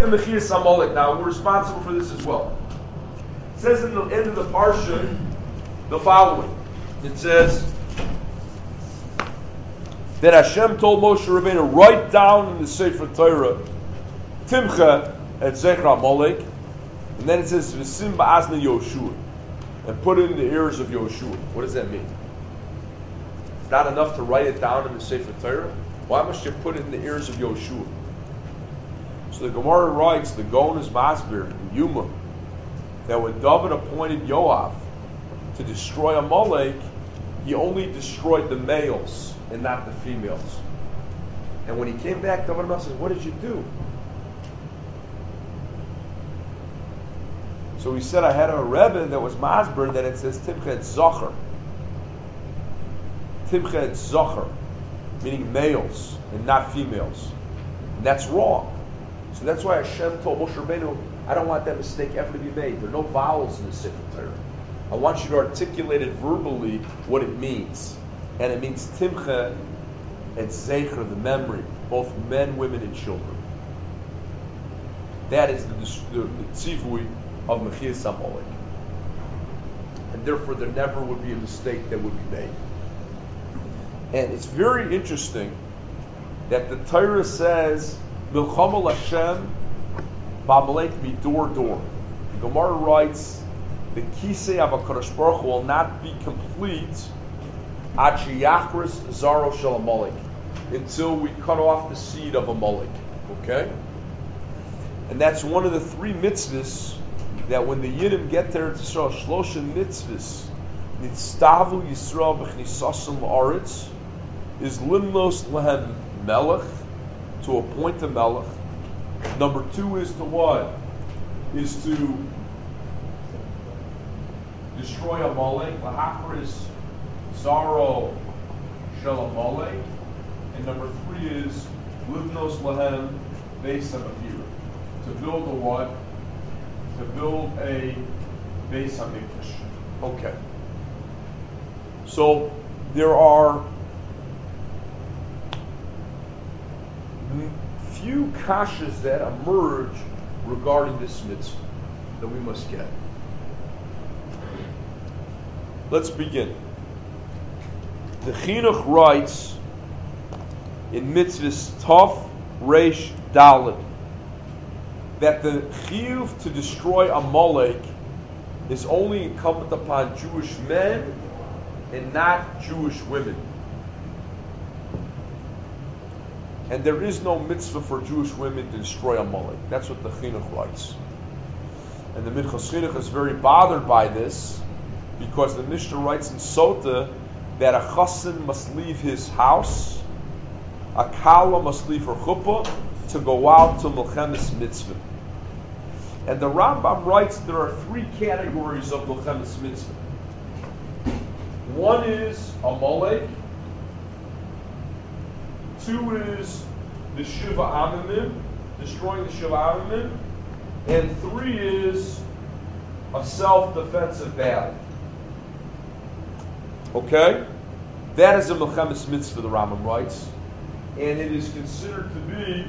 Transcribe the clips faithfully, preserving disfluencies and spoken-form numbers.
the Mechias Amalek now. We're responsible for this as well. It says in the end of the parsha the following. It says that Hashem told Moshe Rabbeinu, write down in the Sefer Torah, Timcha et Zechra Amalek, and then it says V'sim ba'azna Yoshua, and put it in the ears of Yoshua. What does that mean? It's not enough to write it down in the Sefer Torah. Why must you put it in the ears of Yoshua? So the Gemara writes, the Gon is Masbir, in Yuma, that when David appointed Yoav to destroy Amalek, he only destroyed the males and not the females. And when he came back, David says, what did you do? So he said, I had a Rebbe that was Masbir that it says Timcha et Zocher. Timcha et Zocher, meaning males and not females. And that's wrong. So that's why Hashem told Moshe Rabbeinu, I don't want that mistake ever to be made. There are no vowels in the Sefer Torah. I want you to articulate it verbally what it means. And it means Timcha and Zecher, the memory, both men, women, and children. That is the, the, the tzivui of Mechias Amalek. And therefore there never would be a mistake that would be made. And it's very interesting that the Torah says, Milchama Hashem ba'Amalek midor dor. The Gemara writes, the kisei of HaKadosh Baruch Hu will not be complete ad sheyachris zaro shel Amalek, until we cut off the seed of Amalek. Okay? And that's one of the three mitzvahs that when the Yidden get there to Yisrael, Shlosha mitzvahs, nitztavu Yisrael b'chnisasam la'aretz, is limnos lehem melech, to appoint a melech. Number two is to what? Is to destroy Amalek, lahachris zaro shel Amalek. And number three is livnos lehem beis hamikdash, to build a what? To build a beis hamikdash. Okay. So there are few kashas that emerge regarding this mitzvah that we must get. Let's begin. The Chinuch writes in mitzvahs Tov Reish Dalet that the chiyuv to destroy Amalek is only incumbent upon Jewish men and not Jewish women. And there is no mitzvah for Jewish women to destroy Amalek. That's what the Chinuch writes. And the Minchas Chinuch is very bothered by this, because the Mishnah writes in Sota that a chassan must leave his house, a kala must leave her chuppah to go out to Milchemes Mitzvah. And the Rambam writes there are three categories of Milchemes Mitzvah. One is Amalek, two is the Shiva Amimim, destroying the Shiva Amimim, and three is a self-defensive battle. Okay? That is a Milchemes Mitzvah, the Rambam writes, and it is considered to be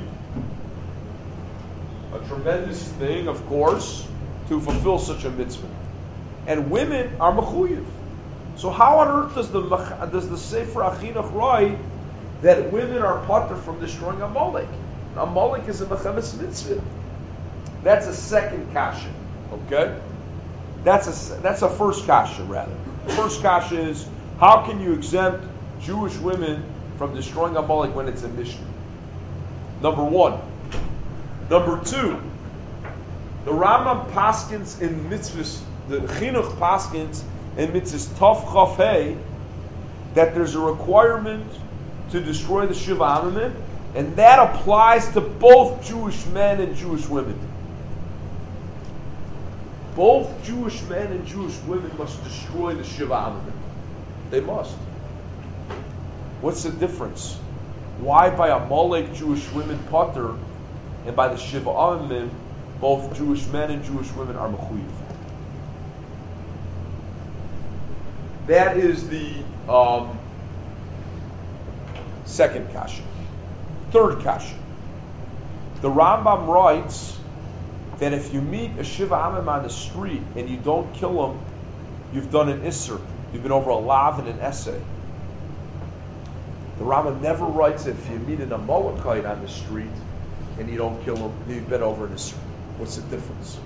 a tremendous thing, of course, to fulfill such a mitzvah. And women are mechuyev. So how on earth does the does the Sefer Achinuch write that women are patur from destroying Amalek? Amalek is a Milchemes Mitzvah. That's a second kasha. Okay? That's a that's a first kasha, rather. The first kasha is, how can you exempt Jewish women from destroying Amalek when it's a Mishnah? Number one. Number two, the Rambam paskins in mitzvahs, the Chinuch paskins in mitzvahs Tov Chaf Hey, that there's a requirement to destroy the Shiva Amimim, and that applies to both Jewish men and Jewish women. Both Jewish men and Jewish women must destroy the Shiva Amimim. They must. What's the difference? Why by Amalek Jewish women patur, and by the Shiva Amimim both Jewish men and Jewish women are mechuyev? That is the um, second kasha. Third kasha. The Rambam writes that if you meet a Shiva Amim on the street and you don't kill him, you've done an Isser. You've been over a lav and an essay. The Rambam never writes if you meet an Amalekite on the street and you don't kill him, you've been over an Isser. What's the difference?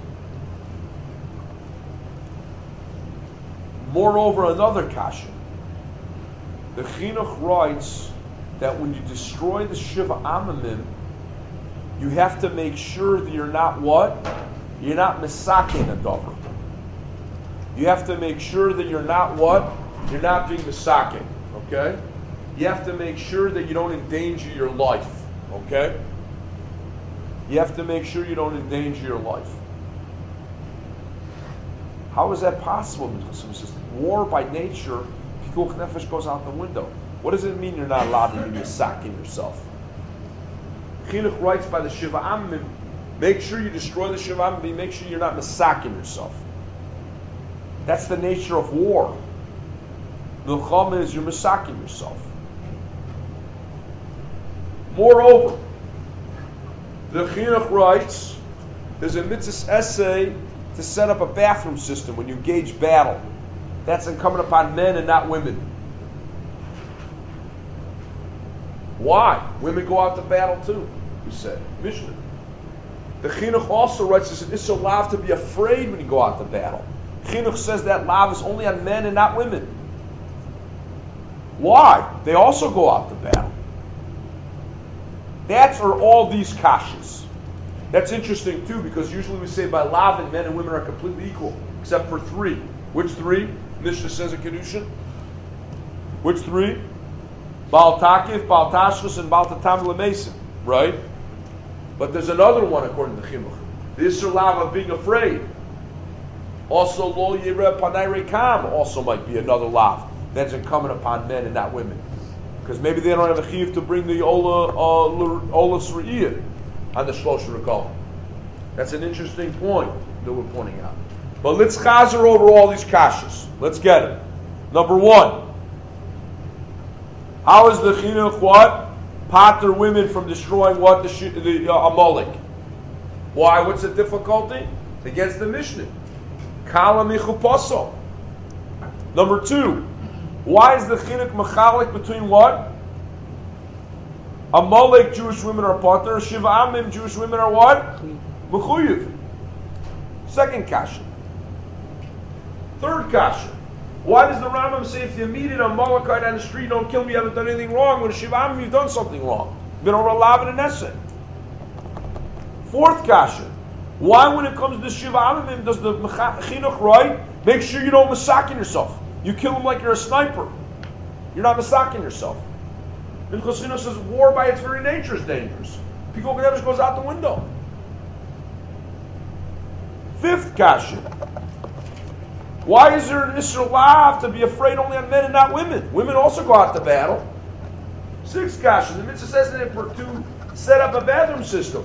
Moreover, another kasha. The Chinuch writes that when you destroy the Shiva Amimim, you have to make sure that you're not what? You're not misakin a dover. You have to make sure that you're not what? You're not being misakin. Okay? You have to make sure that you don't endanger your life. Okay? You have to make sure you don't endanger your life. How is that possible? War by nature, pikuach nefesh goes out the window. What does it mean you're not allowed to be misakin yourself? Chinuch writes by the Shiva Amim, make sure you destroy the Shiva Amim, make sure you're not misakin yourself. That's the nature of war. Milchama is you're misakin yourself. Moreover, the Chinuch writes, there's a mitzvah essay to set up a bathroom system when you engage battle. That's incumbent upon men and not women. Why? Women go out to battle too, we said. Mishnah. The Chinuch also writes it's an Issur lav to be afraid when you go out to battle. Chinuch says that lav is only on men and not women. Why? They also go out to battle. That's are all these kashas. That's interesting too, because usually we say by lav and men and women are completely equal, except for three. Which three? Mishnah says in Kedushin. Which three? Baal Takif, Baal Tashchus, and Baal Tatam L'Mesim. Right? But there's another one according to Chinuch. The Issur lav of being afraid. Also, Lo Yireh Panay Rekam also might be another lav that's incumbent upon men and not women. Because maybe they don't have a chiv to bring the Ola uh, Ola Sre'iyah on the Shlosh Rekal. That's an interesting point that we're pointing out. But let's chazer over all these kashas. Let's get it. Number one. How is the Chinuch what? Pater women from destroying what? The, the uh, Amalek. Why? What's the difficulty? It's against the Mishnah. Kala michupaso. Number two. Why is the Chinuch machalik between what? Amalek Jewish women are pater. Shiva Amim Jewish women are what? Mechuyev. Second kasha. Third kasha. Why does the Rambam say if you meet an Amalekite on the street, don't kill me, you haven't done anything wrong? When a Shiva Amim, you've done something wrong. You've been over a lav and an essay. Fourth kasha. Why, when it comes to the Shiva Amim, does the Chinuch write, make sure you don't misakin yourself. You kill them like you're a sniper. You're not misakin yourself. Because Chinuch says war by its very nature is dangerous. Pikuach nefesh goes out the window. Fifth kasha. Why is there an Issur lav to be afraid only on men and not women? Women also go out to battle. Sixth kasha. The mitzvah says that for to set up a bathroom system.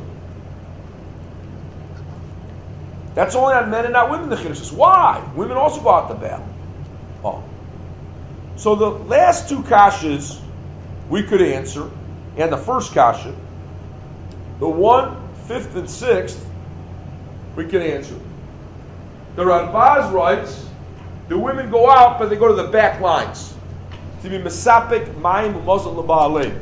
That's only on men and not women. The Chinuch says why? Women also go out to battle. Oh. So the last two kashas we could answer, and the first kasha, the one, fifth, and sixth, we can answer. The Radbaz writes, the women go out, but they go to the back lines. To be mesapik, mayim, umazal l'ba'alei.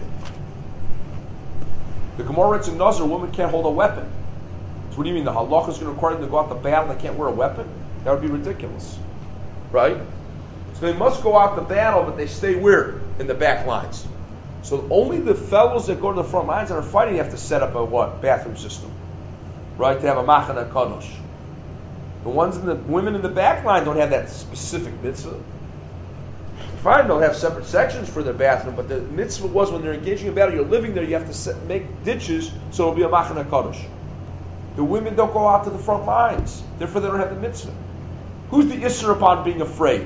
The Gemara writes in Nazar, a woman can't hold a weapon. So what do you mean, the halacha is going to require them to go out to battle, they can't wear a weapon? That would be ridiculous. Right? So they must go out to battle, but they stay where? In the back lines. So only the fellows that go to the front lines that are fighting have to set up a what? Bathroom system. Right? To have a machana kadosh. The ones in the women in the back line don't have that specific mitzvah. Fine, they'll have separate sections for their bathroom, but the mitzvah was when they're engaging in battle, you're living there, you have to set, make ditches so it'll be a machana kadosh. The women don't go out to the front lines, therefore they don't have the mitzvah. Who's the Issur upon being afraid?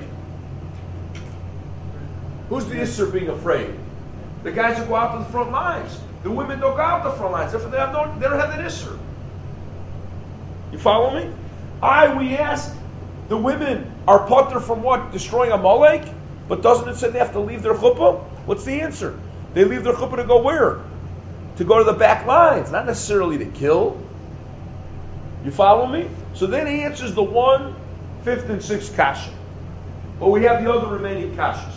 Who's the Issur being afraid? The guys who go out to the front lines. The women don't go out to the front lines, therefore they have no, they don't have that Issur. You follow me? I, we asked, the women are pater from what? Destroying Amalek? But doesn't it say they have to leave their chuppah? What's the answer? They leave their chuppah to go where? To go to the back lines, not necessarily to kill. You follow me? So then he answers the one, fifth, and sixth kasha. But we have the other remaining kashas,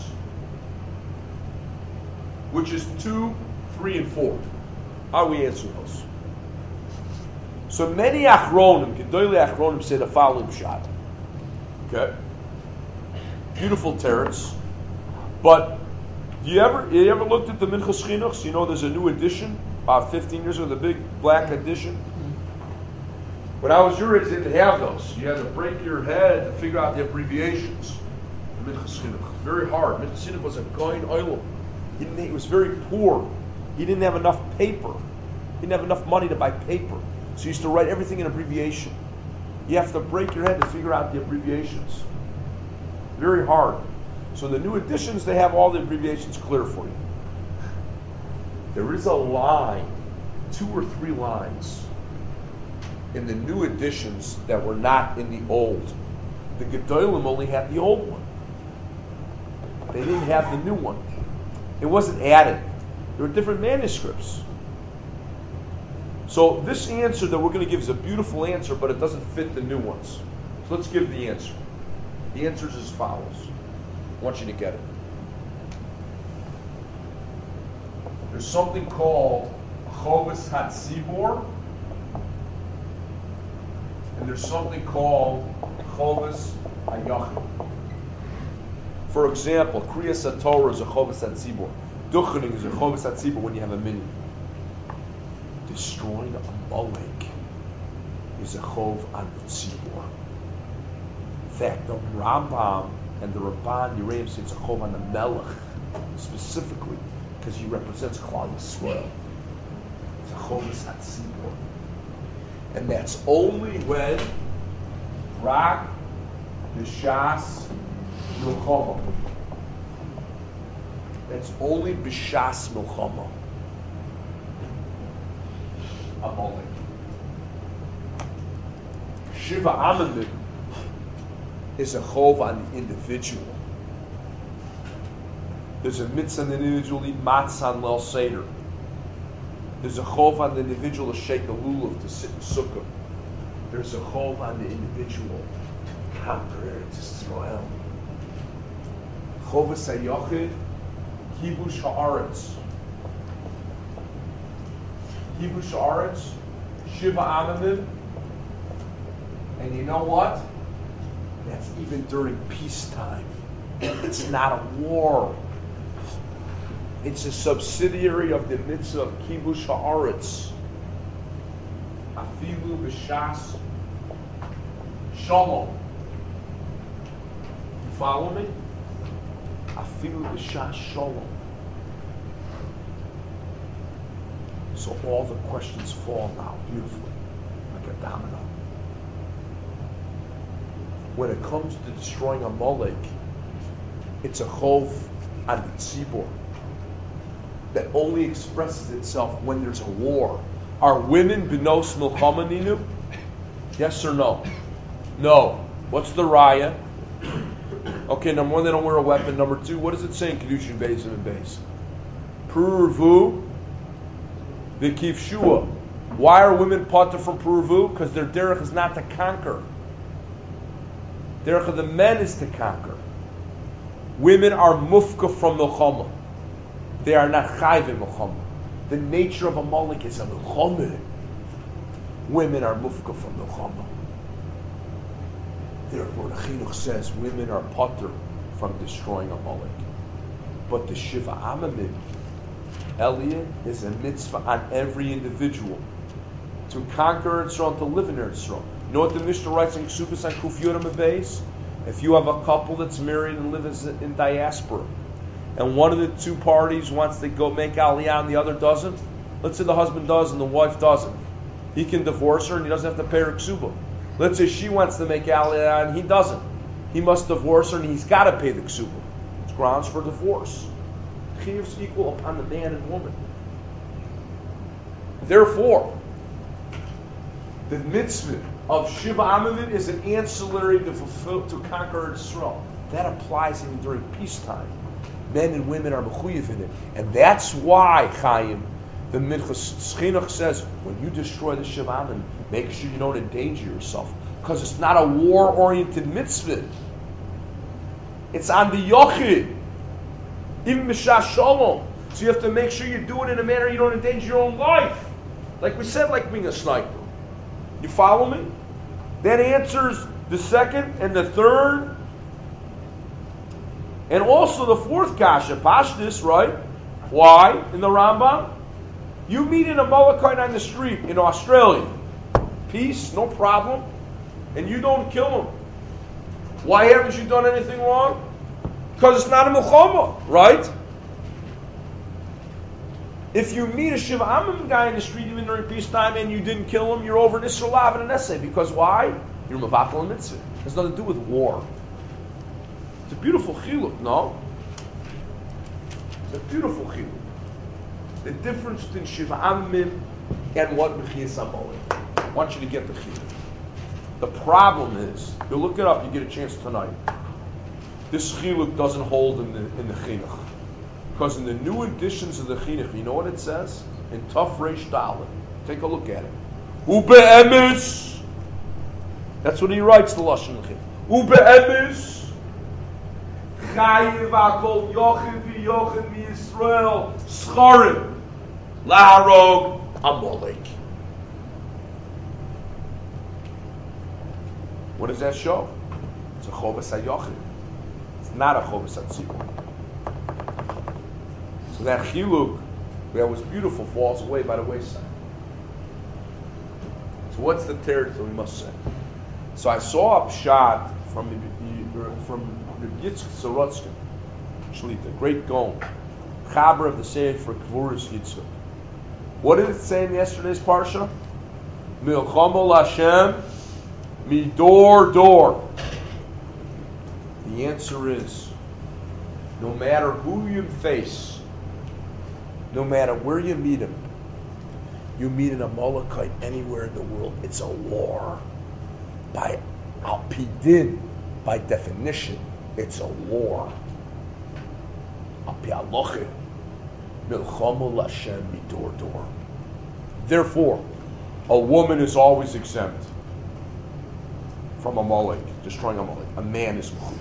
which is two, three, and four. How do we answer those? So many achronim, Gedolei achronim, say the following shot. Okay? Beautiful teretz. But you ever you ever looked at the Minchas Chinuch? You know there's a new edition, about fifteen years ago, the big black edition. When I was your age, they didn't have those. You had to break your head to figure out the abbreviations. The Minchas Chinuch. Very hard. Minchas Chinuch was a goyin oilum. He didn't, he was very poor. He didn't have enough paper. He didn't have enough money to buy paper. So he used to write everything in abbreviation. You have to break your head to figure out the abbreviations. Very hard. So in the new editions, they have all the abbreviations clear for you. There is a line, two or three lines, in the new editions that were not in the old. The Gedolim only had the old one. They didn't have the new one. It wasn't added. There were different manuscripts. So this answer that we're going to give is a beautiful answer, but it doesn't fit the new ones. So let's give the answer. The answer is as follows. I want you to get it. There's something called Chovas Hatzibor, and there's something called Chovas Hayachid. For example, Kriyas HaTorah is a Chovas Hatzibor. Duchening is a Chovas Hatzibor when you have a minyan. Destroying a Molech is a Chov on the Tzibor. In fact, the Rambam and the Ramban Yereim say it's a Chov on the Melech, specifically because he represents Klal Yisrael. It's a Chovas Hatzibor. And that's only when Rak, B'Shas, Milchama. That's only B'Shas Milchama. Amalek. Shiva Amamim is a chov on the individual. There's a mitzvah on the individual eat matzah on Leil Seder. There's a chov on the individual to shake a lulav to sit in sukkah. There's a chov on the individual to conquer Eretz Yisrael. Chovas hayachid, kibush haaretz. Kibush haaretz, shiva amamim, and you know what? That's even during peacetime. It's not a war. It's a subsidiary of the mitzvah of kibush haaretz. Afilu b'shas shalom. You follow me? Afilu b'shas shalom. So all the questions fall now beautifully, like a domino. When it comes to destroying a Molech, it's a chov on the tzibor that only expresses itself when there's a war. Are women benos milchama ninu? Yes or no? No. What's the raya? Okay, number one, they don't wear a weapon. Number two, what does it say in Kedushin Beis and Beis? Purvu v'kif shua. Why are women potter from Purvu? Because their derech is not to conquer. Derech of the men is to conquer. Women are mufka from milchama. They are not chayv in milchama. The nature of a Molech is a milchama. Women are mufka from milchama. Therefore, the Chinuch says women are potter from destroying a Molech. But the Shiva Amamim, Eliyah, is a mitzvah on every individual to conquer Eretz Yisrael, to live in Eretz Yisrael. You know what the Mishnah writes in Ksubas and Kuf Yoram Beis? If you have a couple that's married and lives in diaspora, and one of the two parties wants to go make Aliyah and the other doesn't, let's say the husband does and the wife doesn't, he can divorce her and he doesn't have to pay her ksuba. Let's say she wants to make Aliyah and he doesn't. He must divorce her and he's got to pay the ksuba. It's grounds for divorce. Chiyuv is equal upon the man and woman. Therefore, the mitzvah of Shiva Amamim is an ancillary to fulfill, to conquer Israel. That applies even during peacetime. Men and women are mechuyev in it. And that's why, Chaim, The Minchas Chinuch says, when you destroy the Shivamim, make sure you don't endanger yourself, because it's not a war-oriented mitzvah. It's on the Yochid, even Mishah Shalom. So you have to make sure you do it in a manner you don't endanger your own life. Like we said, like being a sniper. You follow me? That answers the second and the third. And also the fourth kasha, Pashtus, right? Why? In the Rambam? You meet an Amalekite on the street in Australia. Peace, no problem. And you don't kill him. Why haven't you done anything wrong? Because it's not a Milchama, right? If you meet a Shiva Amim guy in the street even during peacetime and you didn't kill him, you're over an Isra Lav and an essay. Because why? You're Mavatal and Mitzvah. It has nothing to do with war. It's a beautiful chiluk, no? It's a beautiful chiluk. The difference between Shiva Amim and what Mechiyas Amalek. I want you to get the chiluk. The problem is, you look it up, you get a chance tonight. This chiluk doesn't hold in the in the chinuch. Because in the new editions of the chinuch, you know what it says? In Tuf Reish Dalet. Take a look at it. Ube emes. That's what he writes, the Lashon Chinuch. Ube emes. Chayiv akol yochid v'yochid v'Yisrael scharim laharog Amalek. What does that show? It's a Chovas HaYochid. It's not a Chovas HaTzibur. So that chiluk that was beautiful falls away by the wayside. So what's the territory we must say? So I saw a shot from from Yitzchak Sorotzkin, Shlita, great Gaon, Chaber of the Seir for Kvuris Yitzchak. What did it say in yesterday's parsha? Milchamo Lashem midor door. The answer is, no matter who you face, no matter where you meet him, you meet an Amalekite anywhere in the world, it's a war. By Al Pidin, by definition, it's a war. Al Pi Aloche, Milchamo Lashem midor door. Therefore, a woman is always exempt from Amalek, destroying Amalek. A man is mechuyev.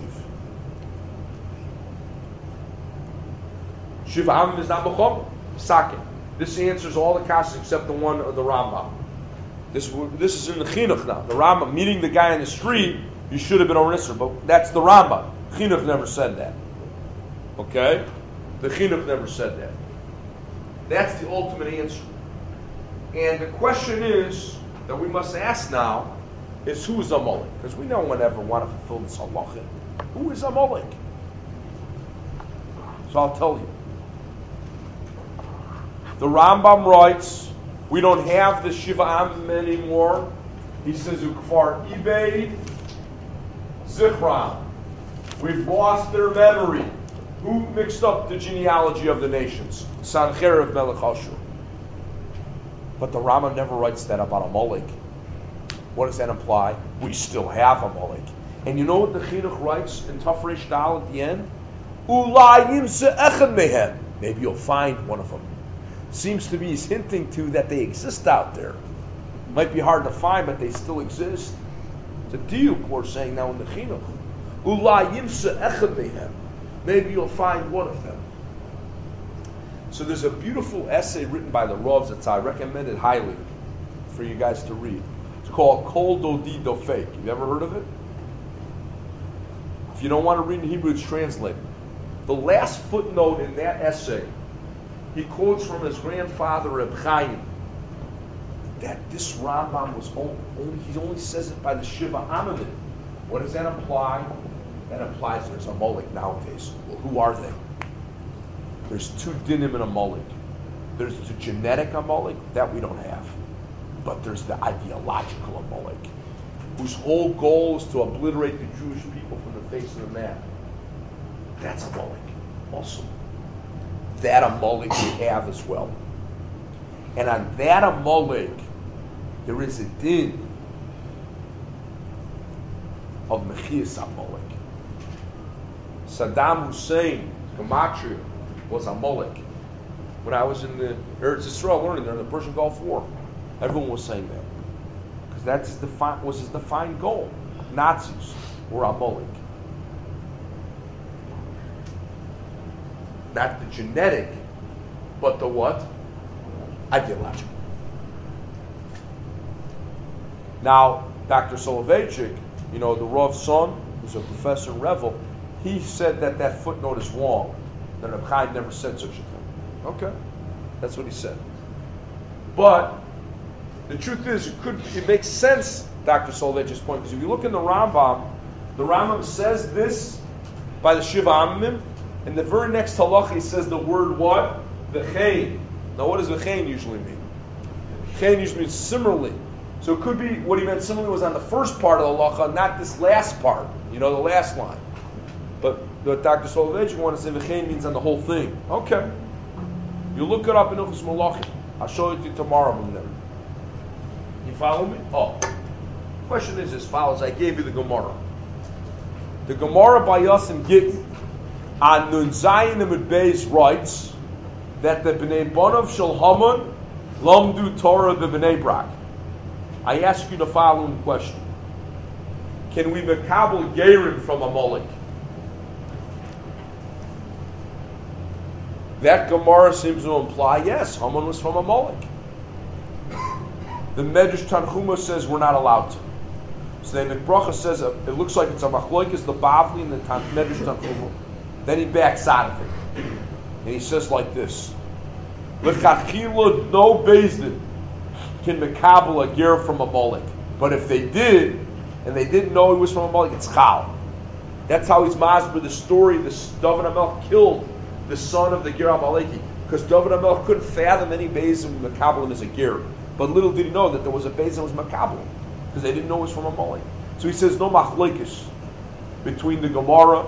Shiva Amim is not mechuyev. Sakin. This answers all the cases except the one of the Rambam. This this is in the Chinuch now. The Rambam, meeting the guy in the street, you should have been on Isser, but that's the Rambam. Chinuch never said that. Okay? The Chinuch never said that. That's the ultimate answer. And the question is, that we must ask now, is who is Amalek? Because we no one ever want to fulfill this halacha. Who is Amalek? So I'll tell you. The Rambam writes, we don't have the Shiva Amim anymore. He says, Ukfar Ibei Zichram. We've lost their memory. Who mixed up the genealogy of the nations? Sancherib Melech Ashur. But the Rambam never writes that about Amalek. What does that imply? We still have Amalek. And you know what the Chinuch writes in Tuf Reish Dal at the end? Ulai yimse echad mehem. Maybe you'll find one of them. Seems to be he's hinting to that they exist out there. Might be hard to find, but they still exist. It's a diuk we're saying now in the Chinuch. Ulai yimse echad mehem. Maybe you'll find one of them. So there's a beautiful essay written by the Ravs that I recommend it highly for you guys to read. It's called Kol Dodi Dofek. You've ever heard of it? If you don't want to read in Hebrew, it's translated. The last footnote in that essay, he quotes from his grandfather Reb Chaim that this Rambam was only, he only says it by the Shiva Amim. What does that imply? That implies there's a Amalek nowadays. Well, who are they? There's two dinim in Amalek. There's the genetic Amalek, that we don't have. But there's the ideological Amalek, whose whole goal is to obliterate the Jewish people from the face of the map. That's Amalek also. That Amalek we have as well. And on that Amalek, there is a din of Mechiyas Amalek. Saddam Hussein, Gematria, was Amalek. When I was in the Eretz Yisrael learning there in the Persian Gulf War, everyone was saying that. Because that defi- was his defined goal. Nazis were Amalek. Not the genetic, but the what? Ideological. Now, Doctor Soloveitchik, you know, the Rav's son, who's a professor in Revel, he said that that footnote is wrong. That Reb Chaim never said such a thing. Okay, that's what he said. But the truth is, it could it makes sense, Doctor Soloveitchik's point, because if you look in the Rambam, the Rambam says this by the Shiva Amim, and the very next halacha he says the word what? V'chein. Now, what does v'chein usually mean? V'chein usually means similarly. So it could be what he meant similarly was on the first part of the halacha, not this last part. You know, the last line. But what Doctor Soloveitchik wanted to say v'chein means on the whole thing. Okay. You look it up in Ilchos Malachim. I'll show it to you tomorrow. You follow me? Oh. The question is as follows. I gave you the Gemara. The Gemara by Yasim Gittin on Nun Zayin Amud Beis writes that the Bnei Bonav Shel Haman Lamdu Torah the Bnei Brak. I ask you the following question. Can we mekabel gerim from Amalek? That Gemara seems to imply, yes, Haman was from Amalek. The Medrash Tanchuma says we're not allowed to. So the Bracha says uh, it looks like it's a machloikis the Bavli and the Tan- Medrash Tanchuma. Then he backs out of it, and he says like this: L'chachila no bezdin can mekabel a ger from Amalek, but if they did, and they didn't know he was from Amalek, it's chal. That's how he's masber the story. This David HaMelech killed the son of the ger Amaleki, because David HaMelech couldn't fathom any bezdin with mekabel him as a ger. But little did he know that there was a bezdin that was mekabel, because they didn't know it was from Amalek. So he says no machlekes between the Gemara,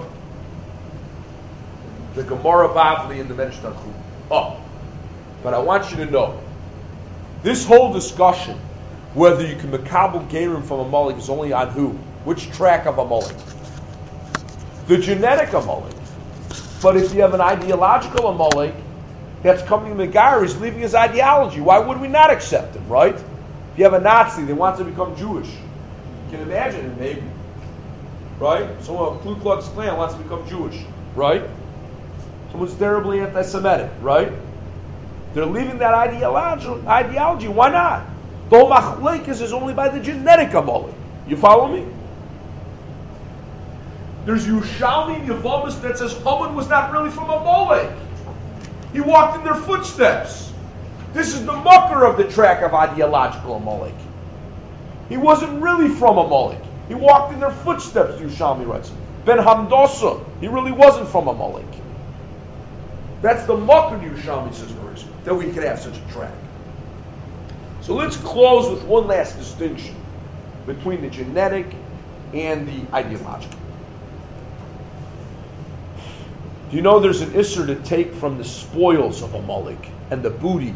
the Gemara Bavli, and the Medrash Tanchuma. Oh, but I want you to know, this whole discussion, whether you can mekabel gerim from Amalek, is only on who? Which track of Amalek? The genetic Amalek. But if you have an ideological Amalek that's coming to Megar, he's leaving his ideology. Why would we not accept him, right? If you have a Nazi that wants to become Jewish, you can imagine it, maybe. Right? Someone of Ku Klux Klan wants to become Jewish, right? Someone's terribly anti-Semitic, right? They're leaving that ideology. ideology. Why not? The whole machlekes is only by the genetic Amalek. You follow me? There's Yerushalmi Yavamis that says Haman was not really from Amalek. He walked in their footsteps. This is the mucker of the track of ideological Amalek. He wasn't really from Amalek. He walked in their footsteps, Yerushalmi writes. Ben Hamdosa, he really wasn't from Amalek. That's the mucker Yerushalmi says that we could have such a track. So let's close with one last distinction between the genetic and the ideological. Do you know there's an Isser to take from the spoils of Amalek and the booty?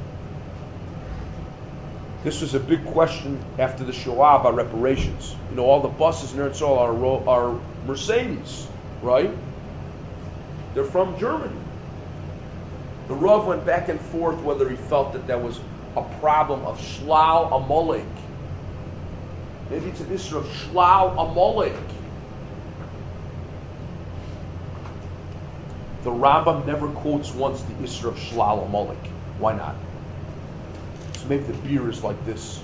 This was a big question after the Shoah about reparations. You know, all the buses in Eretz Yisrael are, are Mercedes, right? They're from Germany. The Rav went back and forth whether he felt that that was a problem of Shlal Amalek. Maybe it's an Isser of Shlal Amalek. The Rambam never quotes once the Isser of Shlal Amalek. Why not? So maybe the beer is like this.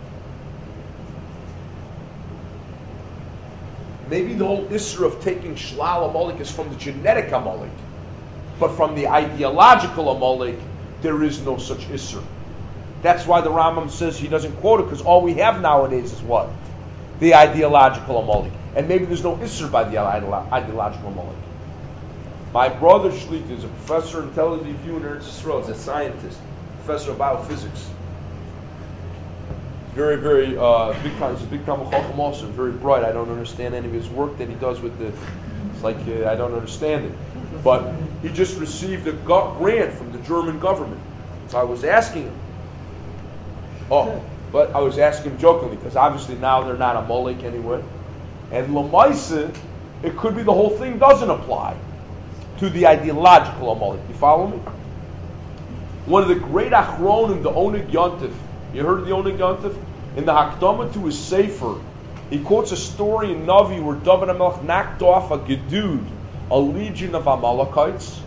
Maybe the whole Isser of taking Shlal Amalek is from the genetic Amalek. But from the ideological Amalek, there is no such Isser. That's why the Rambam says he doesn't quote it, because all we have nowadays is what? The ideological Amalek. And maybe there's no Isser by the ideological Amalek. My brother Shlit is a professor in Tel Aviv in Eretz Yisrael. He's a scientist, professor of biophysics. Very, very uh, big time. He's a big time Chacham also. Very bright. I don't understand any of his work that he does with the. It's like uh, I don't understand it. But he just received a grant from the German government. So I was asking him. Oh, but I was asking him jokingly because obviously now they're not a Molek anyway. And Lamaisa, it could be the whole thing doesn't apply to the ideological Amalek. You follow me? One of the great achronim, the Oneg Yontif. You heard of the Oneg Yontif? In the Hakdama to his Sefer, he quotes a story in Navi where David HaMelech knocked off a gedud, a legion of Amalekites,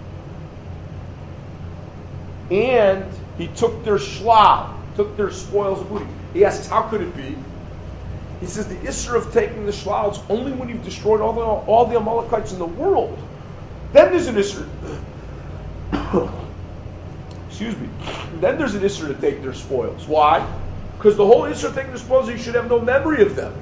and he took their shlal, took their spoils of booty. He asks, how could it be? He says, the issur of taking the shlal is only when you've destroyed all the, all the Amalekites in the world. Then there's an issur. Excuse me. Then there's an issur to take their spoils. Why? Because the whole issur of taking the spoils, you should have no memory of them.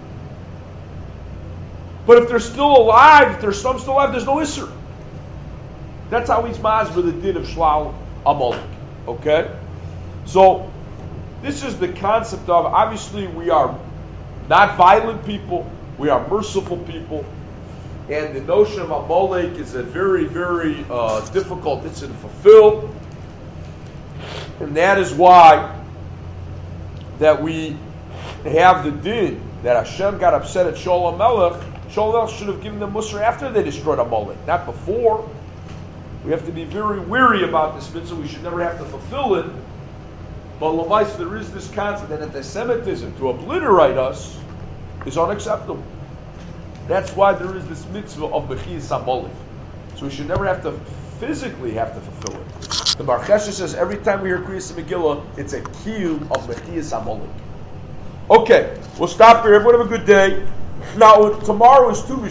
But if they're still alive, if there's some still alive, there's no issur. That's how he's masber the din of shlal amalek. Okay? So, this is the concept of, obviously we are not violent people, we are merciful people, and the notion of amalek is a very, very uh, difficult thing to fulfill. And that is why that we have the din that Hashem got upset at Shaul HaMelech. Shaul HaMelech should have given them Musar after they destroyed Amalek, not before. We have to be very weary about this mitzvah. We should never have to fulfill it. But Lamais, there is this concept that anti-Semitism, to obliterate us, is unacceptable. That's why there is this mitzvah of Bechiyas Amalek. So we should never have to physically have to fulfill it. The Bar Chesed says every time we hear Kriyas Megillah, it's a kiyum of Bechiyas Amalek. Okay, we'll stop here. Everyone have a good day. Now, tomorrow is Tu